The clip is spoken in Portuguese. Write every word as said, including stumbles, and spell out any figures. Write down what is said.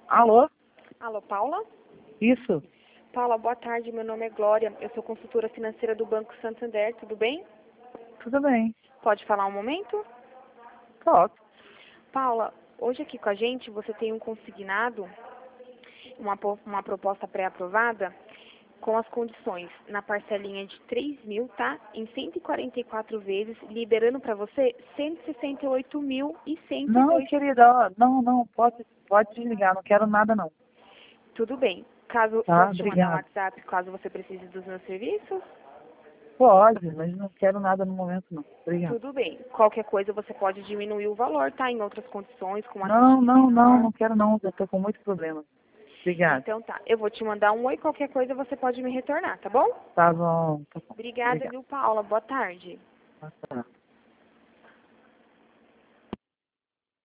Alô? Alô, Paula? Isso? Paula, boa tarde. Meu nome é Glória. Eu sou consultora financeira do Banco Santander. Tudo bem? Tudo bem. Pode falar um momento? Posso. Paula, hoje aqui com a gente você tem um consignado, uma, po- uma proposta pré-aprovada com as condições na parcelinha de três mil, tá? Em cento e quarenta e quatro vezes, liberando para você cento e sessenta e oito mil e cento e Não, dois. querida, ó, não, não, pode, pode desligar, não quero nada não. Tudo bem. Caso Tá, posso te mandar um obrigado. WhatsApp caso você precise dos meus serviços? Pode, mas não quero nada no momento não. Obrigado. Tudo bem. Qualquer coisa você pode diminuir o valor, tá? Em outras condições, com uma taxa Não, não, não, menor. não quero não, eu tô com muito problema. Obrigado. Então tá. Eu vou te mandar um oi, qualquer coisa você pode me retornar, tá bom? Tá bom, tá bom. Obrigada, Obrigado. viu, Paula? Boa tarde. Tá, tá.